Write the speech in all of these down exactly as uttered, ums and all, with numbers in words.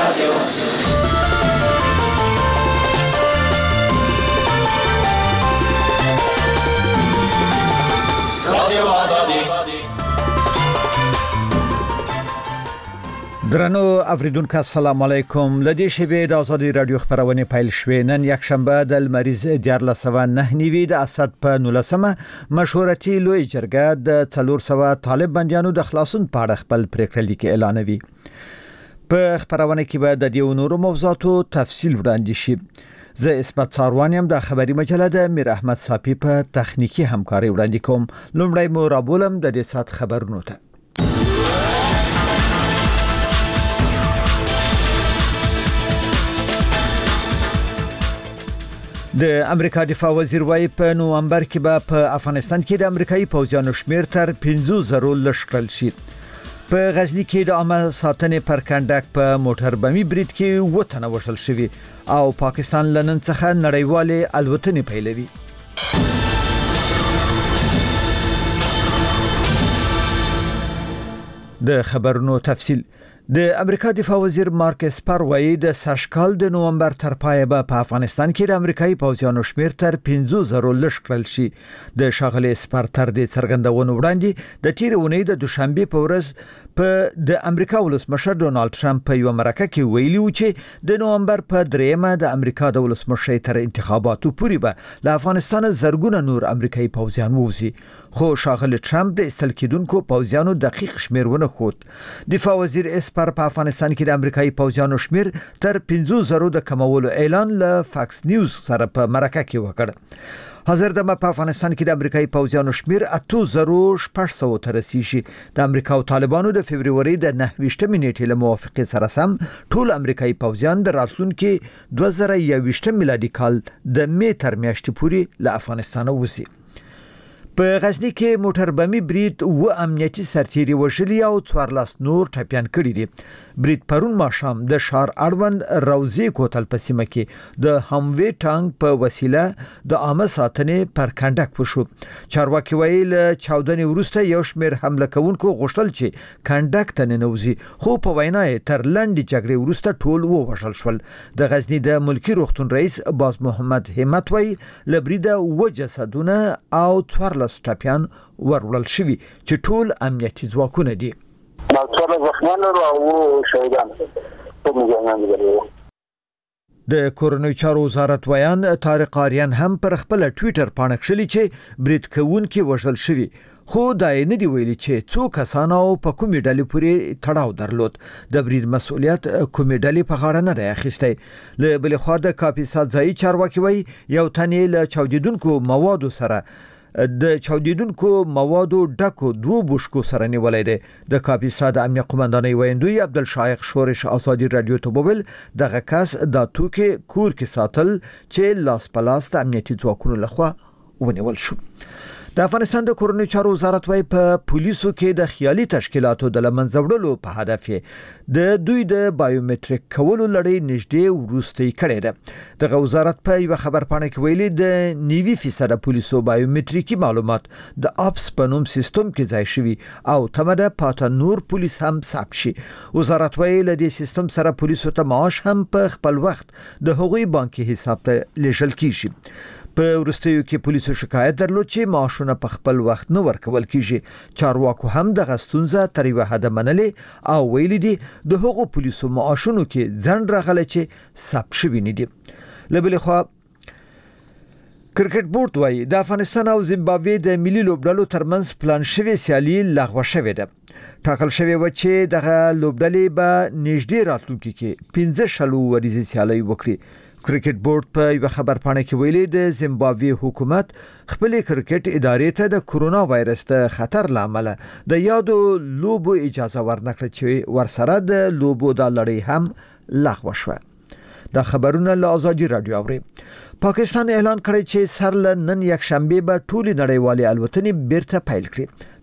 رادیو رادیو آزادی. درنو اوریدونکو السلام علیکم. لدی شبه د آزادی رادیو خبرونه پیل شوې. نن یک شنبه د المریز دیار لسوه نه نیوی د اسد په نولسمه مشورتي لوی جرګه د څلور سوه طالب بندیانو د خلاصون په اړه خپل پریکړه لیک اعلانوي. په خبرونه کې به د دې نورو موضوعاتو تفصیل وړاندې شي. زه اسمت ساروانیم د خبري مجله د میر احمد صافی په تخنیکی همکاري وړاندې کوم. لومړی مو رابولم د دې سات خبرونو ته. د امریکا دفاع وزیر وايي په نوامبر کې به په افغانستان کې د امریکایي پوځیانو شمیر تر پنځه زره لشکل شي. په غزنی کې د عامه ساتنې پر کنډک په موټر بمي برید کې وطن وشل شوی او پاکستان لنن څخه نړیوالې الوتنې پیلوي. د خبرونو تفصیل. د امریکا دفاع وزیر مارک اسپر وايي د سشکال د نوامبر تر پایه به په افغانستان کې د امریکایي پوځیانو شمیر تر پنځه زره لشکل شي. د شاغلي اسپر تر دې څرګندونو وړاندې د تیر اونۍ د دوشنبه په ورځ په د امریکا ولسمشر ډونالد ټرمپ په یو مرکه کې ویلي و چې د نوامبر په دریمه د امریکا د ولسمشر تر انتخاباتو پورې به له افغانستان زرګونه نور امریکایي پوځیان ووزي. خو شاغلي ټرمپ د استل کېدونکو پوځیانو دقیق شمیرونه خود. دفاع وزیر اسپر په افغانستان کې د امریکایي پوځیانو شمیر تر پنځه زره د کمولو اعلان له فاکس نیوز سره په مرکه کې وکړ. حاضر د په افغانستان کې د امریکایي پوځیانو شمیر اته زره شپږ سوه ته رسیدي. د امریکا او طالبانو د فبرवरी د نهه ویشتمې نیټې له موافقې سره سم ټول امریکایي پوځیان د راتلونکي دوه زره یوویشت میلادي کال د می تر میاشتې پورې له افغانستان وځي. په غزنی کې موټر بمي برید و امنیتي سرتیري وشلي او څوارلس نور ټپيان کړي دي. برید پرون ماښام د شار اړوند روزي کوتل په سیمه کې د هموي ټانک په وسیله د عامه ساتنې پر کنډک وشو. چارواکي ویل چاودنې وروسته یو شمېر حمله کوونکو غوښتل چې کنډک ته ننوځي، خو په وینا یې تر لنډې جګړې وروسته ټول ووژل شول. د غزنی د ملکی روغتون رئیس باز محمد همت وی لبریده و جسدونه او څوارلس ټپيان ورول شوي چې ټول امنیتي ځواکونه دي. د کورونی چارو وزارت ویان طارق آریان هم پر خپل ټوئیټر باندې کړلی چې برید کوونکي وژل شوي، خو دا یې نه دی ویلي چې څو کسان او په کومې ډلې پورې تړاو درلود. د برید مسؤلیت کومې ډلې په غاړه نه دی اخیستی. له بلې خوا د کاپیسا ځایي چارواکي وایي یو تن یې له چاودیدونکو موادو سره د چاودیدونکو موادو ډکو دوه بوشکو سره نیولای دی. د کاپیسا د امنیت قومندانۍ ویندوی عبدالشایق شورش آزادی رادیو ته وویل دغه کس د توکي کور کې ساتل چې لاس پلاس د امنیتي ځواکونو لخوا ونیول شو. د افغانستان د کورونی چارو وزارت وايي په پولیسو کې د خیالي تشکیلاتو د لمنځه وړلو په هدف د دوی د بایومټریک کولو لړۍ نږدې وروستۍ کړې ده. دغه وزارت په یو خبرپاڼه کې ویلي د نوي فیصد پولیسو بایومټریکي معلومات د اپس په نوم سیستم کې ځای شوي او تمده پاته نور پولیس هم ثبت شي. وزارت وايي له دې سیستم سره پولیسو ته معاش هم په خپل وخت د هغوی بانکي حساب ته لیږل کیږي. په ورستیو کې پولیسو شکایت درلود چې معاشونه په خپل وخت نه ورکول کیږي. چارواکو هم د غستونزه تر یو حد منلې او ویلي دي د هغو پولیسو معاشونو کې ځند راغلی چې ثبت شوي نه دي. له بلې خوا کرکټ بورډ وايي د افغانستان او زیمبابوې د ملي لوبډلو ترمنځ پلان شوی سیالي لغوه شوې ده. ټاکل شوی و چې دغه لوبډلې به نږدې راتلونکي کې پنځه شلو ورځې سیالي وکړي. کرکټ بورډ په یو خبرپاڼه کې ویلي د زیمبابوې حکومت خپل کرکټ ادارې ته د کورونا وایرس د خطر لامل د یادو لوبو اجازه ورنکړه چې ورسره د لوبو د لړۍ هم لغوه شوه. دا خبرونه له آزادی رادیو اوري. پاکستان اعلان کړی چې سر له نن یک شنبه به ټول نړیوالې الوتنې بیرته پیل کړي.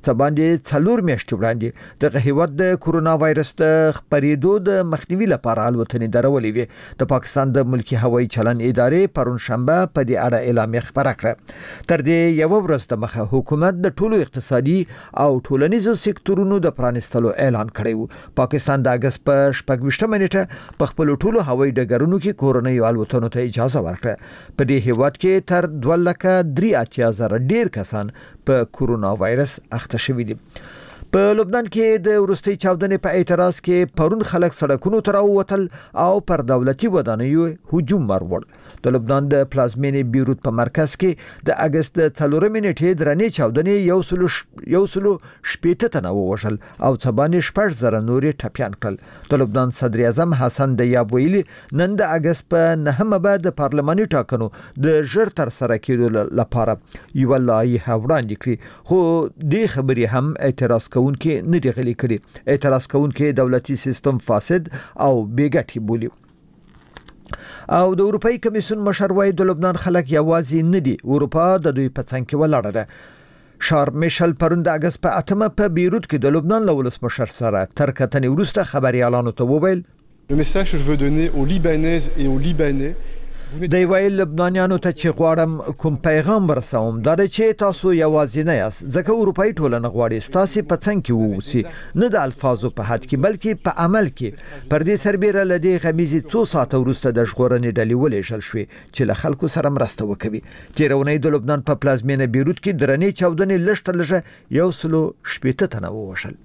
څه باندې څلور میاشتې وړاندې دغه هیواد د کورونا وایرس د خپرېدو د مخنیوي لپاره الوتنې درولې وې. د پاکستان د ملکی هوایي چلن ادارې پرون شنبه په دې اړه اعلامیه خپره کړه. تر دې یو ورځ د مخه حکومت د ټولو اقتصادي او ټولنیزو سکتورونو د پرانستلو اعلان کړی و. پاکستان د اگست په شپږ ویشتمه نیټه په خپل ټولو هوایي ډګرونو کې کورنۍ الوتنو ته اجازه ورکړه. په دې هیواد کې تر دوه لکه درې اتیا زره ډیر کسان په کورونا وایرس اخته شوي دي. په لبنان کې د وروستي چاودنې په اعتراض کې پرون خلک سړکونو ته راووتل او پر دولتي ودانیو هجوم وروړ. د لبنان د پلازمینې بیروت په مرکز کې د اگست د څلورمې نیټې درنې چاودنې یو سلو یو سلو شپېته تنه ووژل او څه باندې شپږ زره نورې ټپیان کړل. د لبنان صدر اعظم حسن دیاب ویلي نن د اگست په نهمه به د پارلماني ټاکنو د ژر تر سره کېدو لپاره یو لایحه وړاندې کړي، خو دې خبرې هم اعتراض کوونکي نه دي غلي کړي. اعتراض کوونکي دولتي سیستم فاسد او بېګټې بولي. او د اروپאי کمیسیون مشر وایي د لبنان خلک یوازې نه دي، اروپا د دوی په څنګ کې ولاړه ده. شارل میشل پرون د اگست په اتمه په بیروت کې د لبنان له ولسمشر سره تر کتنې وروسته خبريالانو ته وویل Le message que je veux donner aux Libanaises et aux Libanais د ویل لبنانیانو ته چې غواړم کوم پیغام ورسوم دا چې تاسو یوازې نه یاست، ځکه اروپאי ټولنه غواړي ستاسو په څنګ کې ووسی، نه د الفاظو په حد کې بلکې په عمل کې. پر دې سربېره لدی غمیزي څو ساعت وروسته د ژغورنې ډلې ولېږل شوې چې له خلکو سره مرسته وکړي. تیرونې د لبنان په پلازمینه بیروت کې درنې چاودنې لږ تر لږه یو سلو شپېته تنه ووژل.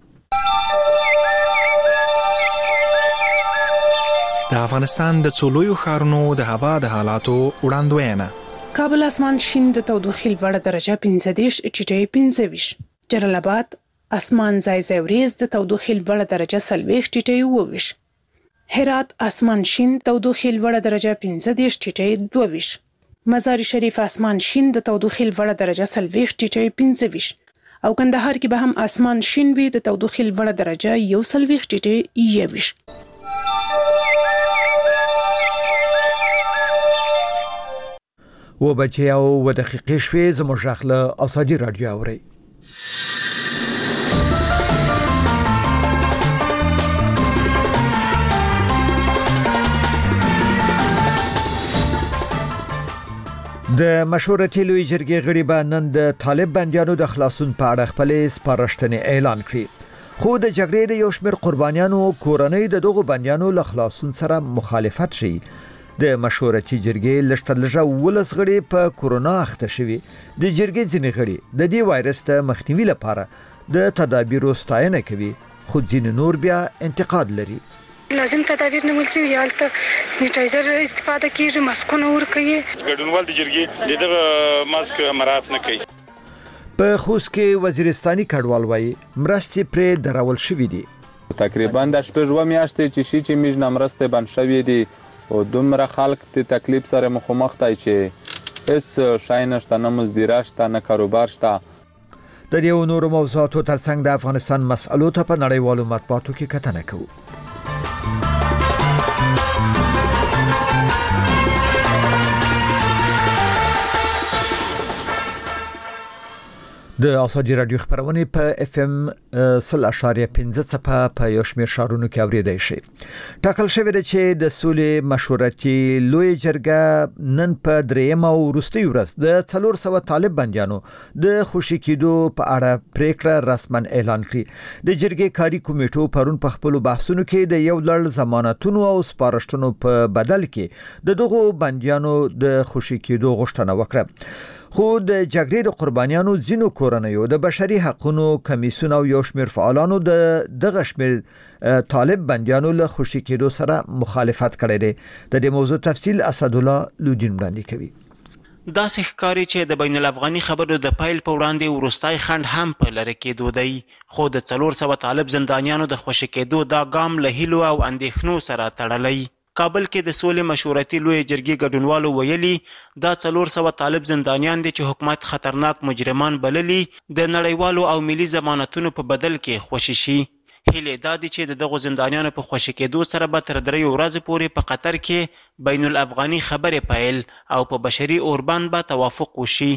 د افغانستان د څولویو ښارونو د هوا د حالاتو وړاندوینه. کابل اسمان شین د تودوخې لوړه درجه پنځه دېرش ټیټه پنځه ویشت. جلال آباد اسمان ځای ځای وریځ د تودوخې لوړه درجه څلوېښت ټیټه اووه ویشت. هرات اسمان شین تودوخې لوړه درجه پنځه دېرش ټیټه دوه ویشت. مزار شریف اسمان شین د تودوخې لوړه درجه څلوېښت ټیټه پنځه ویشت. او کندهار کې به هم اسمان شین وي د تودوخې لوړه درجه یو څلوېښت ټیټه یو ویشت. و بچې او و دقیقې شوې زموږ غږ له ازادي رادیو اورئ. د مشورتي لوی جرګې غړي به نن د طالب بندیانو د خلاصون په اړه خپلې سپارښتنې اعلان کړي، خو د جګړې د یو شمېر قربانیانو کورنۍ د دغو بندیانو له خلاصون سره مخالفت شي. د مشورتي جرګې لږتر لږه ولس غړي په کورونا اخته شوي. د جرګې ځینې غړي د دې وایرس ته مخنیوي لپاره د تدابیرو ستاینه کوي، خو ځینې نور بیا انتقاد لري. لازم تدابیر نیول شوي، هلته سینیټایزر استفاده کیږي، ماسکونه ورکوي. ګډونوال د جرګې دغه ماسک مراعات نه کوي. په خوست کې وزیرستاني کډوال وایي مرستې پرې درول شوې دي. تقریبا د شپږ و میاشتې چې شي چې میږ نمرسته بند شوې دي او دومره خلک د تکلیف سره مخامخ دي چې هیڅ شای نشته، نه مزدوره شته، نه کاروبار شته. د دې نورو موضوعاتو ترڅنګ د افغانستان مسألو ته په نړیوالو مطبوعاتو کې کتنه کوو. د ازادي رادیو خبرونه په اف ام صفر اشاریه پنځه څپه په یو شمېر ښارونو کې اوریدای شي. ټاکل شوی دی چې د سولې مشورتي لوی جرګه نن په درېیمه او وروستۍ ورځ د څلور سوه طالب بندیانو د خوشي کېدو په اړه پریکړه رسما اعلان کړي. د جرګې کاري کمیټو پرون په خپل بحثونو کې د یو لړ ضمانتونو او سپارښتنو په بدل کې د دغو بندیانو د خوشي کېدو غوښتنه وکړه. خو د جګړې د قربانیانو ځینو کورنیو د بشري حقوقو کمیسیون او یو شمېر فعالانو د دغه شمېر طالب بندیانو له خوشي کېدو سره مخالفت کړی دی. د دې موضوع تفصیل اسد الله لودین وړاندې کوي. داسې ښکاري چې د بین الافغاني خبرو د پایل په وړاندې وروستی خنډ هم په لرې کېدو دی، خو د څلور سوه طالب زندانیانو د خوشي کېدو دا ګام له هیلو او اندېښنو سره تړلی. کابل کې د سولې مشورتي لوی جرګې ګډونوالو ویلي دا څلور سوه طالب زندانیان دي چې حکومت خطرناک مجرمان بللي د نړیوالو او ملي ضمانتونو په بدل کې خوشي شي. هیله دا دي چې د دغو زندانیانو په خوشي کېدو سره به تر دریو ورځو پورې په قطر کې بین الافغاني خبرې پیل او په بشري اوربند به توافق وشي.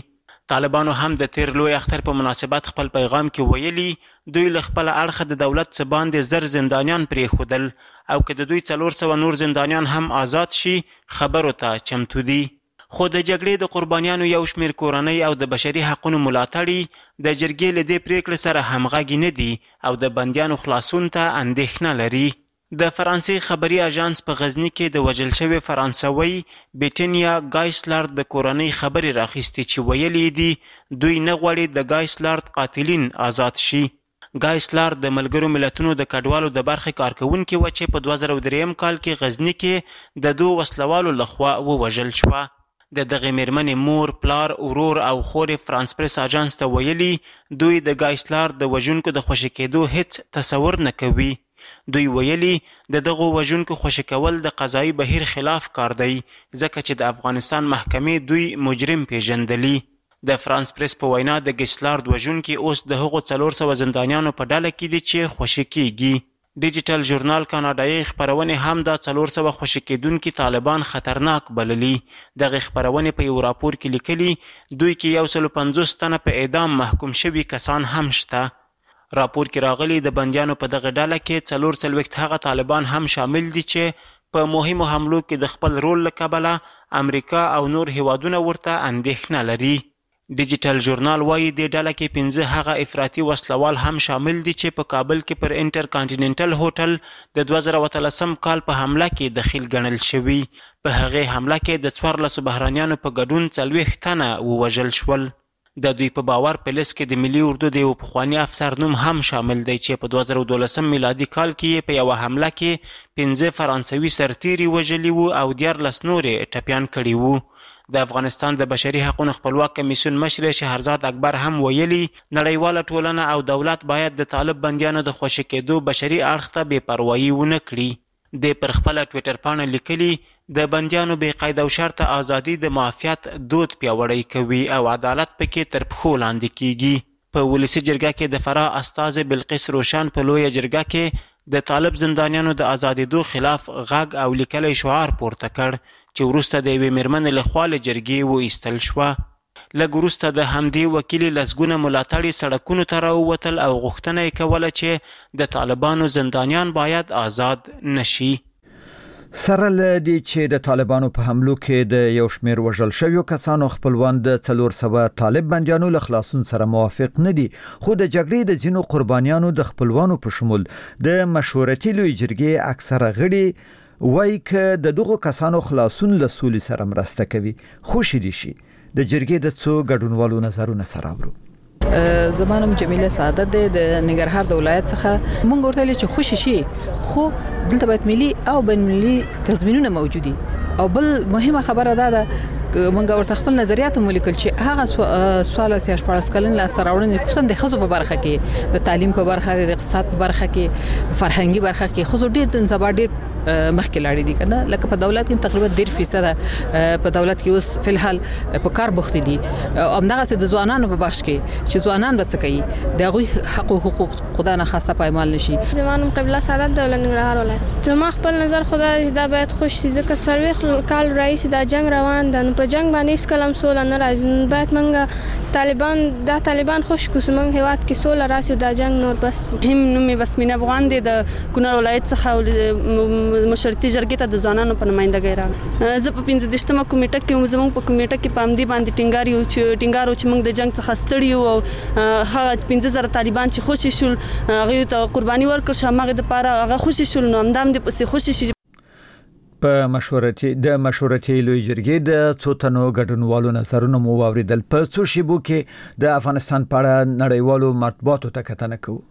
طالبانو هم د تیر لوی اختر په مناسبت خپل پیغام کې ویلي دوی له خپل اړخه د دولت څخه باندې زر زندانیان پرېښودل او که د دوی څلور سوه نور زندانیان هم آزاد شي خبرو ته چمتو دي. خو د جګړې د قربانیانو یو شمېر کورنۍ او د بشري حقونو ملاتړي د جرګې له دې پریکړې سره همغږي نه دي او د بندیانو خلاصون ته اندېښنه لري. د فرانسې خبري اژانس په غزني کې د وژل شوي فرانسوي بیټنیا ګایسلارد د کورنۍ خبرې راخیستې چې ویلي دي دوی نه غواړي د ګایسلارد قاتلین آزاد شي. ګایسلارد د ملګرو ملتونو د کډوالو د برخې کارکوونکي وه چې په دوه زره درېیم کال کې غزني کې د دوو وسلوالو لخوا ووژل شوه. د دغې مېرمنې مور، پلار، ورور او خورې فرانس پریس اژانس ته ویلي دوی د ګایسلارد د وژونکو د خوشي کېدو هیڅ تصور نه کوي. دوی ویلي د دغو وژونکو خوشي کول د قضایي بهیر خلاف کار دی ځکه چې د افغانستان محکمې دوی مجرم پیژندلي. د فرانس پریس په وینا د ګیسلارد وژونکي اوس د هغو څلور سوه زندانیانو په ډله کې دي چې خوشي کیږي. ډیجیټل ژورنال کاناډایي خپرونې هم دا څلور سوه خوشي کیدونکي طالبان خطرناک بللي. دغې خپرونې په یو راپور کې لیکلي دوی کې یو سلو پنځوس تنه په اعدام محکوم شوي کسان هم شته. راپور کې راغلي د بندیانو په دغه ډله کې څلور څلوېښت هغه طالبان هم شامل دي چې په مهمو حملو کې د خپل رول له کبله امریکا او نور هیوادونه ورته اندېښنه لري. ډیجیټل ژورنال وایي دې ډله کې پنځه هغه افراطي وسلوال هم شامل دي چې په کابل کې پر انټر کانټیننټل هوټل د دوه زره اتلسم کال په حمله کې دخیل ګڼل شوي. په هغې حمله کې د څوارلسو بهرانیانو په ګډون څلوېښت تنه ووژل شول. د دوی په باور په لیست کې د ملي اردو د یو پخواني افسر نوم هم شامل دی چې په دوه زره دولسم میلادي کال کې یې په یوه حمله کې پنځه فرانسوي سرتیري وژلي وو او دیارلس نورې ټپیان کړي وو. د افغانستان د بشري حقونو خپلواک کمیسیون مشر شهرزاد اکبر هم ویلي نړیواله ټولنه او دولت باید د طالب بندیانو د خوشي کېدو بشري اړخ ته بې پروایي ونه کړي. د پر خپله ټویټر پاڼه لیکلي د بندیانو بې قید او شرطه ازادي د معافیت دود پیاوړی کوي او عدالت پکې تر پښو لاندې کیږي. په ولسي جرګه کې د فراه استازې بلقیس روشن په لویه جرګه کې د طالب زندانیانو د ازادېدو خلاف غږ او لیکلی شعار پورته کړ چې وروسته د یوې مېرمنې لخوا له جرګې وایستل شوه. لږ وروسته د همدې وکیلې لسګونه ملاتړي سړکونو ته راووتل او غوښتنه یې کوله چې د طالبانو زندانیان باید آزاد نشي. سره له دې چې د طالبانو په حملو کې د یو شمېر وژل شویو کسانو خپلوان د څلور سوه طالب بندیانو له خلاصون سره موافق نه دي، خو د جګړې د ځینو قربانیانو د خپلوانو په شمول د مشورتي لوی جرګې اکثره غړي وایي که د دغو کسانو خلاصون له سولې سره مرسته کوي خوشي دي شي. د جرګې د څو ګډونوالو نظرونه سره اورو. زمانم جمیله سعادت د ننګرهار د ولایت څخه مونږ ورته چې خوشي شي خو دلته باید ملي او بین ملي تضمینونه موجودي. او بل مهمه خبره ده ده مونږ ورته خپل نظریات ولیکل چې هغه سوال سیاش پارس کلن لا سراوړنه خصوصا د خزو په برخه کې د تعلیم په برخه کې د اقتصاد په برخه کې فرهنګي برخه کې خزو ډېر د زبر ډېر مخکې لاړې دي کنه لکه په دولت کې تقریبا ډېر فیصد په دولت کې اوس فل حال په کار بوخت دي او همدغه د ځوانانو په بخش کې چې ځوانان به څه کوي دغه حق او حقوق خدای نه خاصه پایمال نشي. زمانم قبله سعادت د ننګرهار ولایت زما خپل نظر خدای دا باید خوش شي ځکه سروي کال رئیس دا جنگ روان ده نو په جنگ باندې هیڅ کلم سوله نه راځي. باید منګه طالبان دا طالبان خوش کوس منګ هیواد کې سوله راسي دا جنگ نور بس. هم نومي بسمینه افغان دي د کونړ ولایت څخه مشرتي جرګې ته د ځوانانو په نمائندګۍ راغله. زه په پنځه دېرشمه کمیټه کې زموږ په کمیټه کې په همدې باندې ټینګار یو چې ټینګار چې موږ د جنګ څخه ستړي یو او هغه پنځه زره طالبان چې خوشي شول هغوی ته قرباني ورکړل شوه همغې دپاره هغه خوشي شول نو همدا هم دې پسې خوشي شي. په مشورتي د مشورتي لوی جرګې د څو تنو ګډونوالو نظرونه مو واوریدل. په څو شیبو کې د افغانستان په اړه نړیوالو مطبوعاتو ته کتنه کوو.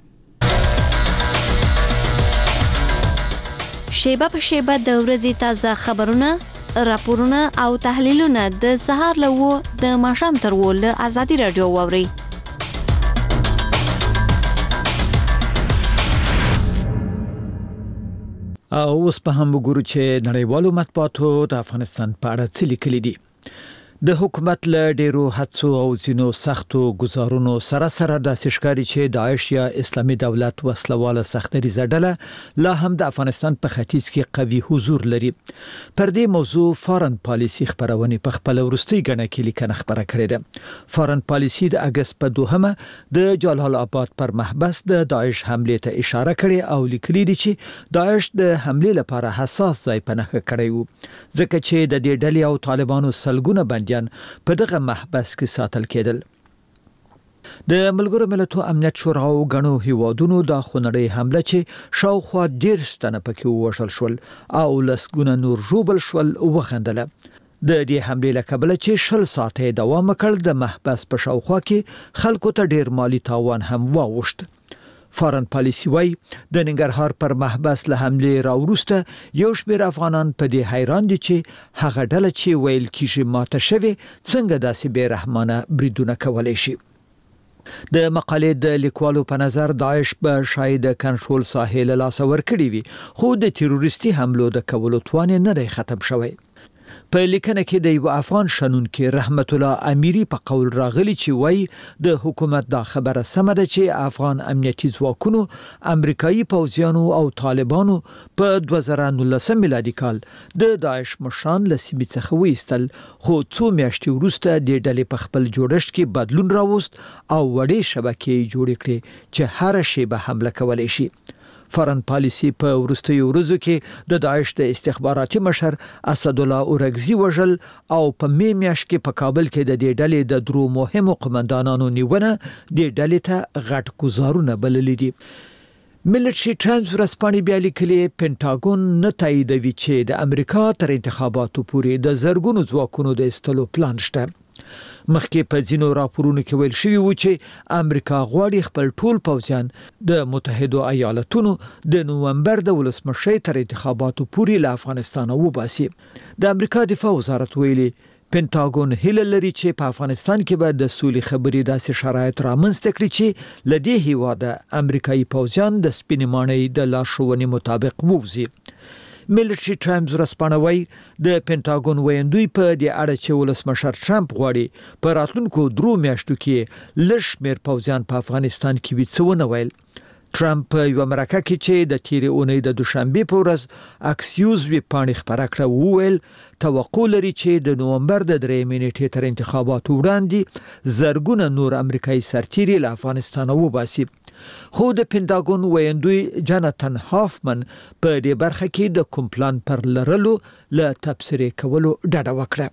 شیبه په شیبه د ورځې تازه خبرونه، راپورونه او تحلیلونه د سهار له و د ماښام تر و له ازادي رادیو واورئ. او اوس په هم وګورو چې نړیوالو مطبوعاتو د افغانستان په اړه څه لیکلي دي. د حکومت له ډیرو هڅو او ځینو سختو گزارونو سره سره د ښکاری چې داعش یا اسلامي دولت وسلواله سختري زړه لا هم د افغانستان په ختیځ کې قوي حضور لري. پر دې موضوع فارن پالیسی خبرونه په خپل ورستي غنه کې لیکنه خبره کړې ده. فارن پالیسی د اگست په دوهمه د جلال آباد پر محبس د داعش حمله ته اشاره کړې او لیکلي دي چې داعش د حمله لپاره حساس ځای پناه کړی وو ځکه چې د دې ډلې او طالبانو سلګونه بنديان په دغه محبس کې ساتل کېدل. د ملګرو ملتونو امنیت شورا او غنو هیوادونو د خونړۍ حمله چې شاوخوا ډیر ستنه پکې وشل شول او لسګونه نور جوبل شول وغندله. د دې حمله لکبل چې شل ساعته دوام وکړ د محبس په شاوخوا کې خلکو ته ډیر مالی تاوان هم واوښت. فارن پالیسی وای د ننګرهار پر محبس له حمله راورسته یو شمېر افغانان په دې حیران دي چې هغه ډله چې ویل کیږي ماته شوی څنګه داسې بے رحمانه بریدونه کولای شي. د مقالې د لیکوالو په نظر داعش به شاید کنټرول ساحل لاس ور کړی وي خو د تروریستي حملو د کولو توان نه دی ختم شوی. په لیکنه کې د یو افغان شنونکو رحمت الله امیری په قول راغلی چې وای د حکومت دا خبره سم ده چې افغان امنیتي ځواکونو امریکایي پوځیانو او طالبانو په دوه زره نولس میلادي کال د داعش مشان لسیمې څخه وېستل خو څو میاشتې وروسته د ډلې په خپل جوړښت کې بدلون راوست او وړې شبکې جوړې کړې چې هر شی به حمله کولای شي. فارن پالیسی په ورستیو ورځو کې د داعش د استخباراتي مشر اسد الله اورګزي وژل او په می میاشت کې په کابل کې د دې ډلې د درو مهمو قومندانانو نیونه د ډلې ته غټ گزارونه بللي دي. ملټري ټایمز ورځپاڼې بیا لیکلي پینټاګون نه تاییدوي چې د امریکا تر انتخاباتو پورې د زرګونو ځواکونو د استلو پلان شته. مخکې په ځینو راپورونو کې ویل شوی و چې امریکا غواړي خپل ټول پوځیان د متحده ایالاتونو د نومبر د ولسمشۍ تر انتخاباتو پورې له افغانستان وباسي. د امریکا دفاع وزارت ویلي پینټاګون هیله لري چې په افغانستان کې به د سولې خبرې داسې شرایط رامنځته کړي چې لدې هیواده امریکایي پوځیان د سپینې ماڼۍ د لارښوونې مطابق ووځي. ملټري ټایمز ورځپاڼه د پینټاګون ویندوی په دې اړه چې ولسمشر ټرمپ غواړي په راتلونکو درو میاشتو کې لږ شمېر پوځیان په افغانستان کې وي څه ونه ویل. ټرمپ یو مرکه کې چې د تیرې اونۍ د دوشنبه په ورځ اکسیوز وی پاڼې خبره کړه وویل توقع لري چې د نومبر د درې نیټې تر انتخاباتو وړاندې زرګونه نور امریکایي سرتیري له افغانستان وباسي. خو د پینټاګون ویندوی جاناتن هافمن په دې برخه کې د کوم پلان پر لرلو له تبصرې کولو ډډه وکړه.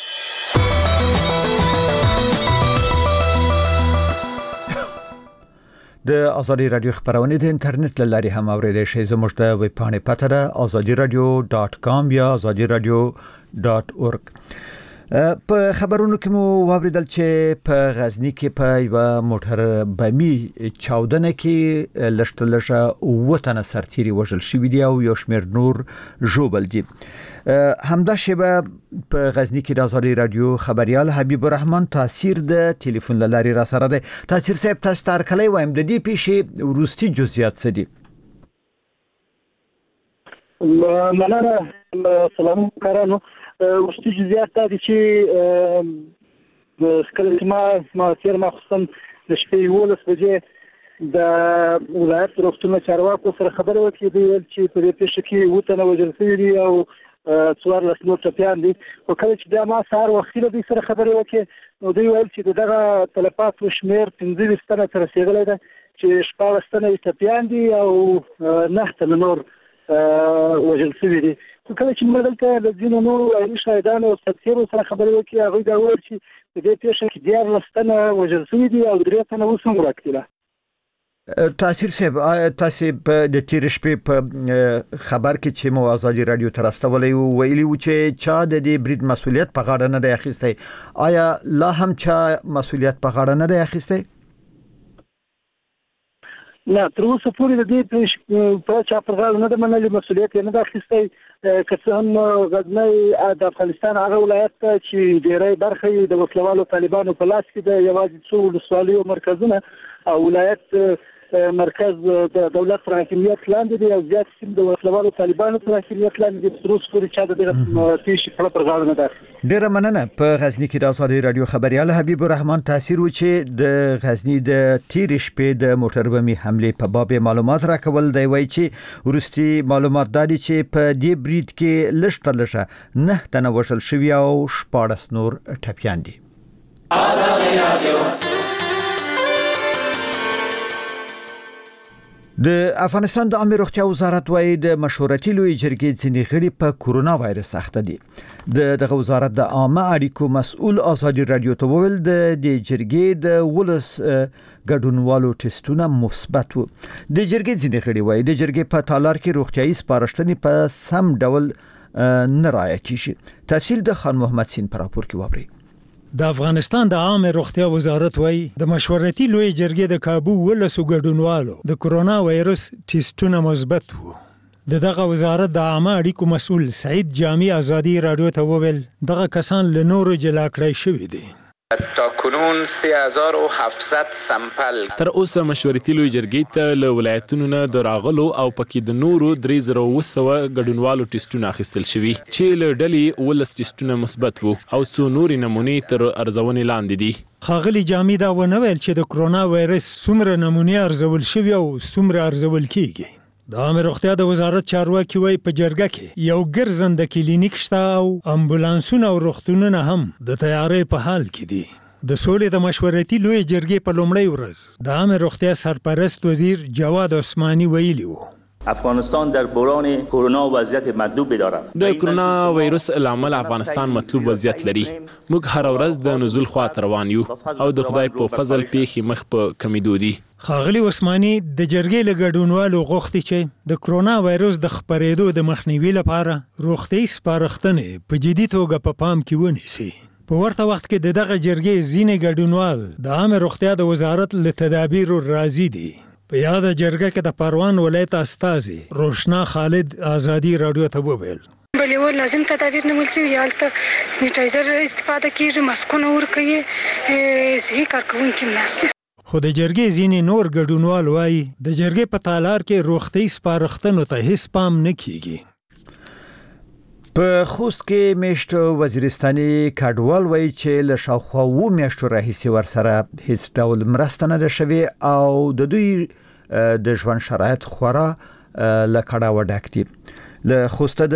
د ازادي رادیو خبرونه د انټرنیټ له لارې هم اوریدئ شئ. زموږ د ویب پاڼې پته ده ازادي رادیو ډاټ کام یا ازادي رادیو ډاټ اورګ. په خبرونو کې مو واوریدل چې په غزنی کې په یو موټر بمی چاودنه کې لشت لشه وطن سرتیری وژل شوی دی او یو شمېر نور ژوبل دي. همدا شیبه په غزنی کې د ازادي رادیو خبريال حبیب الرحمن تاثیر د ټلیفون لاري را سره دی. تاثیر صاحب تاسو تر کله وایم د دې پیښې وروستي جزئیات څه دي؟ مننه. سلام کارانو. وروستي جزئیات دا دي چې کله چې ما ما تیر مخصوصا د شپې یولس بجې د ولایت روغتون چارواکو سره خبرې وکړې دي چې په دې پیښه کې اووه تنه وژل شوي دي او څوارلس نور ټپیان دي. خو کله چې بیا ما سهار وختي له دوی سره خبرې وکړې نو دوی ویل چې د دغه تلفاتو شمېر پنځه ویشت تنه ته رسېدلی ده چې شپاړس تنه یې ټپیان دي او نهه تنه نور وژل شوي دي. خو کله چې موږ دلته د ځینو نورو عیني شاهدانو او سرتیرو سره خبرې وکړې هغوی دا وویل چې په دې پیښه کې دیارلس تنه وژل شوي دي او درې تنه اوس هم ورک دي. تاثیر صاحب تاسو په د تیر شپې په خبر کې چې مو ازادي رادیو تر استولې ویلي و چې چا د دې برید مسولیت په غاړه نه دی اخیستی. آیا لا هم چا مسولیت په غاړه نه دی اخیستی؟ نه تر اوسه پورې د دې پیښې په چا پر غاړه نه ده منلې مسولیت یې نه ده اخیستی. که څه هم غزنی د افغانستان هغه ولایت ته چې ډېری برخه یې د وسلوالو طالبانو په لاس کې ده یوازې څو ولسوالیو مرکزونه او ولایت مرکز د دولت پر حاکمیت لاندې دی او زیات سیم د وسلوالو طالبانو پر حاکمیت لاندې دی. تر اوسه پورې چا د دغه پیښې په پر غاړه نه ده. ډیره مننه. په غزنی کې د ازادي رادیو خبريال حبیب الرحمن تاثیر و چې د غزنی د تیر شپې د موټر بمي حمله په باب معلومات راکول دی. وایي چې ورستي معلومات دادي چې په دې بریډ کې لشتر لشه نه تنه وشل شوی او شپاړس نور ټپيان دي. ازادي رادیو د افغانستان د عامه روغتیا وزارت وايي د مشورتي لوی جرګې ځینې غړي په کورونا وایرس اخته دي. د دغه وزارت د عامه اړیکو مسؤل ازادي رادیو ته وویل د دې جرګې د ولس ګډونوالو ټیسټونه مثبت وو. د جرګې ځینې غړي وايي د جرګې په تالار کې روغتيایي سپارښتنې په سم ډول نه رعایت کیږي. تفصیل د خان محمد سین پر راپور کې وابري. د افغانستان د عامه روغتیا وزارت وايي د مشورتي لوی جرګې د کابو ولسو ګډونوالو د کورونا وایرس ټیسټونه مثبت وو. د دغه وزارت د عامه اړیکو مسؤل سعید جامی ازادي رادیو ته وویل دغه کسان له نورو جلا کړی شوی دي. تا کنون سه هزار و هفتصد سمپل تر اوسه مشورتي لوی جرګې ته له ولایتونو نه د راغلو او پکې د نورو درې زره اوه سوه ګډونوالو ټیسټونه اخیستل شوي چې له ډلې ولس ټیسټونه مثبت وو او څو نورې نمونې تر ارزونې لاندې دي. ښاغلي جامي دا ونه ویل چې د کرونا وایرس څومره نمونې ارزول شوي او څومره ارزول کیږي. د عامه روغتیا د وزارت چارواکي وايي په جرګه کې یو ګرځنده کلینیک شته او امبولانسونه او روغتونونه هم د تیارۍ په حال کې دي. د سولې د مشورتي لوی جرګې په لومړۍ ورځ د عامه روغتیا سرپرست وزیر جواد عثماني ویلي وو افغانستان در بحران کرونا وضعیت مطلوب دارد. د کرونا وایرس لامل افغانستان مطلوب وضعیت لري. موږ هر ورځ د نزول خواته روان یو او د خدای په فضل پیښې مخ په کمیدو دي. ښاغلي عثماني د جرګې له ګډونوالو غوښتي چې د کرونا وایرس د خپرېدو د مخنیوي لپاره روغتیایي سپارښتنې په جدي توګه په پام کې ونیسي. په ورته وخت کې د دغه جرګې ځینې ګډونوال د عامه روغتیا د وزارت له تدابیرو راضي دي. په یاد جرګه کې د پروان ولایت استازي روشنا خالد ازادي رادیو ته وویل بلې ول لازم تدابیر نیول شوي یالته سینیټایزر استفاده کیږي ماسکونه ورکوي صحیح کارکوونکي ناست. خو د جرګې ځینې نور ګډونوال وایي د جرګې په تالار کې روغتیایي سپارښتنو ته هیڅ پام نه کیږي. په خوست کې میشت وزیرستاني کډوال وایي چې له شاوخوا اووه میاشتو راهیسې ورسره هیڅ ډول مرسته نه ده شوې او د دوی د ژوند شرایط خورا له کړاوه ډک دي. له خوسته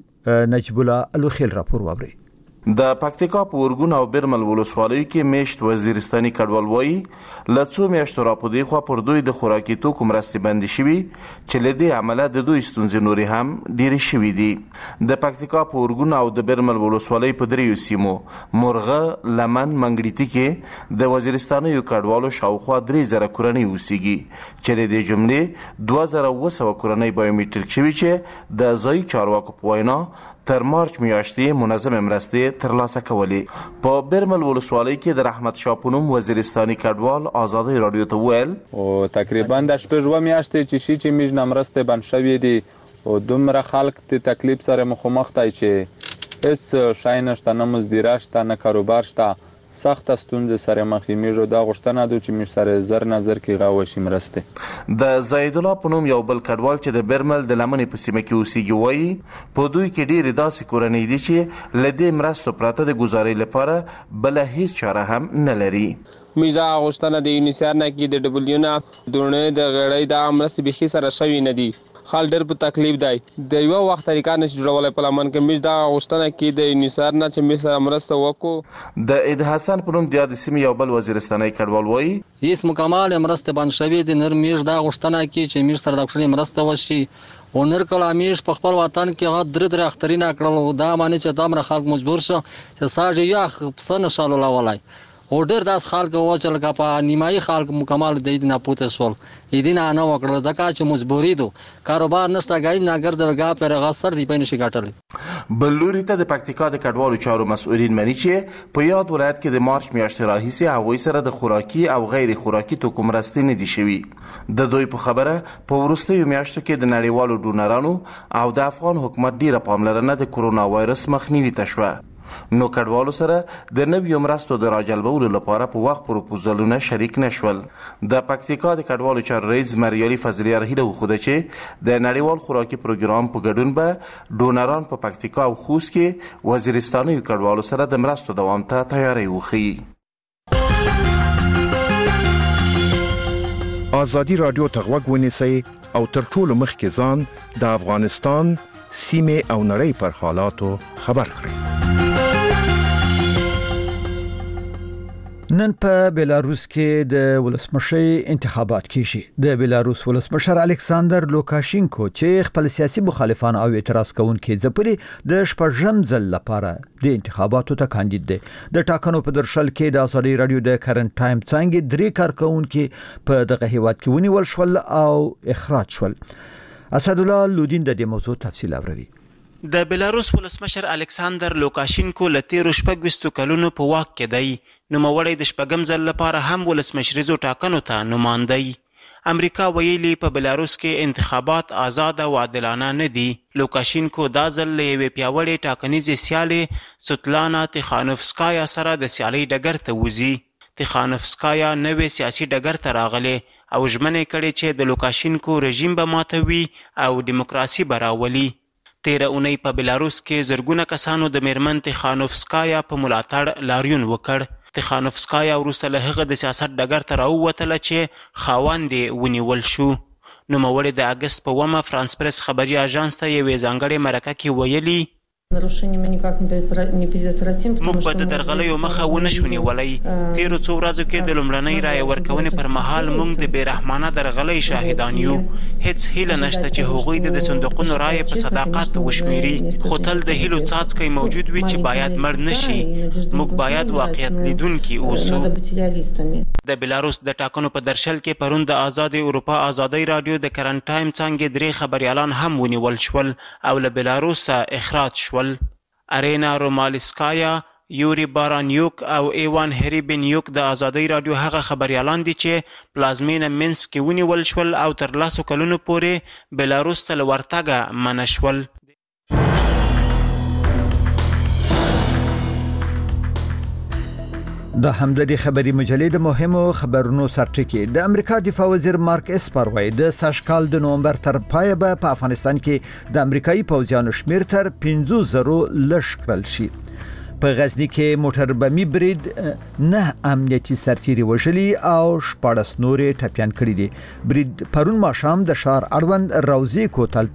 د نجیب الله الوخیل راپور واورئ. د پکتیکا په ورګون او برمل ولسوالیو کې میشت وزیرستاني کډوال وایي له څو میاشتو راپدې خوا پر دوی د خوراکي توکو مرستې بندې شوي چې له دې امله د دوی ستونزې نورې هم ډېرې شوي دي. د پکتیکا په ورګون او د برمل ولسوالۍ په دریو سیمو مرغه، لمن، منګړیتي کې د وزیرستانیو کډوالو شاوخوا درې زره کورنۍ اوسېږي چې له دې جملې دوه زره اوه سوه کورنۍ بایومیټریک شوي چې د ځایي چارواکو په وینا تر مارچ میاشتې منظم مرستې ترلاسه کولې. په برمل ولسوالۍ کې د رحمت شاه په نوم وزیرستاني کډوال ازادي رادیو ته وویل او تقریبا د شپږ اووه میاشتې چې شي چې موږ نه مرستې بند شوي دي او دومره خلک د تکلیف سره مخامخ دی چې هېڅ شی نشته، نه مزدیره شته، نه کاروبار شته، سخته ستونزې سره مخ یې. موږ دا غوښتنه ده چې موږ سره زر نه زر کېږه وشي مرستې. د زاید الله په نوم یو بل کډوال چې د برمل د لمنې په سیمه کې اوسېږي وایي په دوی کې ډېرې داسې کورنۍ دي چې له دې مرستو پرته د ګزارۍ لپاره بله هیڅ چاره هم نه لري. موږ دا غوښتنه د یونیسیار نه کې د ډبلیو نه دونې د غړۍ دا مرستې بیخي سره شوي نه دي. خال ډېر په تکلیف دی. د یوه وخت طریقه نشي جوړولی په لمن کې. موږ دا غوښتنه کې د یونیسیار نه چې موږ سره مرسته وکړو. د عید حسن په نوم د یادې سیمې یو بل وزیرستانی کډوال وایي هیڅ مکمل مرستې بند شوي دي. نور موږ دا غوښتنه کې چې موږ سره د ډاکټري مرسته وشي. او نور کله موږ په خپل وطن کې هغه درې درې اخترونه کړل. دا معنی چې دومره خلک مجبور شو چې ساړه یخ پسه نه شو لولای. او ډېر داس خلک وو چې لکه په نیمایي خلک مکمل د عید نه پوته شول. عیدي نه نه وکړل ځکه چې مجبوري دو کاروبار نشته، ګاډي نه ګرځېدل پر هغه سر دی په نشي ګټلی. بل لوري ته د پکتیکا د کډوالو چارو مسؤلین مني چې په یاد ولایت کې د مارچ میاشتې راهیسې هغوی سره د خوراکي او غیر خوراکي توکو مرستې نه دي شوي. د دوی په خبره په وروستیو میاشتو کې د نړیوالو ډونرانو او د افغان حکومت ډیره پاملرنه د کرونا وایرس مخنیوي ته شوه. نو کډوالو سره د نویو مرستو د راجلبولو لپاره په وخت پروپوزلونه شریک نشول. د پکتیکا د کډوالو چارو رئیس مریالي فضلي هیله وښوده چې د نړیوال خوراکي پروګرام په ګډون به ډونران په پکتیکا او خوست کې وزیرستاني کډوالو سره د مرستو دوام ته تیاری وښيي. آزادي رادیو ته غوږ ونیسئ او تر ټولو مخکې ځان د افغانستان سیمې او نړۍ پر حالاتو خبر کړئ. نن په بیلاروس کې د ولسمشر انتخابات کیږي. د بیلاروس ولسمشر الکساندر لوکاشینکو چې خپل سیاسي مخالفان او اعتراض کوونکي ځپلي د شپږم ځل لپاره د انتخاباتو ته کاندید دي. د ټاکنو په درشل کې د آزادي رادیو د کرنٹ ټایم څنګه درې کارکونکي په دغه هیواد کې ونیول شول او اخراج شول. اسدالله لودین د دې موضوع تفصیل اوري. د بیلاروس ولسمشر الکساندر لوکاشینکو له تیرو شپږ کلونو په واک کې دی. نوموړی د شپږم ځل لپاره هم ولسمشریزو ټاکنو ته نماینده. امریکا ویلي په بیلاروس کې انتخابات آزاد او عادلانه نه دي. لوکاشینکو دا ځل له یوې پیاوړې ټاکنیزې سیالې سوتلانا تیخانوفسکایا سره د سیالۍ ډګر ته وځي. تیخانوفسکایا نوې سیاسي ډګر ته راغلې او ژمنې کړې چې د لوکاشینکو رژیم به ماتوي او دیموکراسي به راولي. تیره اونۍ په بیلاروس کې زرګونه کسانو د میرمن تیخانوفسکایا په ملاتړ لاریون وکړ. تیخانوفسکایا وروسته له هغه د سیاست ډګر ته راووتله چې خاوند یې ونیول شو. نوموړي د اګست په اوومه فرانس پرس خبري اژانس ته یوې ځانګړې مرکه کې ویلي موږ به د درغلیو مخه ونه شو نیولی. تیرو څو ورځو کې د لومړنۍ رایې ورکونې پر مهال موږ د بې رحمانه درغلۍ شاهدان یو. هیڅ هیله نشته چې هغوی د صندوقونو رایې په صداقت وشمیري، خو تل د هیلو څاڅکی موجود وي چې باید مړ نشي. موږ باید واقعیت لیدونکي اوسو. د بیلاروس د ټاکنو په درشل کې پرون د آزاد اروپا آزادۍ رادیو د کرنٹ ټایم څانګې درې خبریالان هم ونیول شول او له بیلاروس اخراج شول. ارینا رومالسکایا، یوري بارانیوک او ایوان هریبینیوک د آزادۍ رادیو هغه خبریالان دي چې پلازمینه مینسک کې ونیول شول او تر لسو کلونو پورې بیلاروس ته له ورتګه منع شول. د همدې خبري مجلې د مهمو خبرونو سرټکی. د امریکا دفاع وزیر مارک اسپر وایي د ساشکال د نومبر تر پای به په افغانستان کې د امریکایي پوځیانو شمیر تر پنځه زره لږ کړل شي. په غزنی کې موټر بمي برید نه امنیتي سرتیري وژلي او شپاړس نورې ټپيان کړي دي. برید پرون ماښام د ښار اړوند روضي کوتل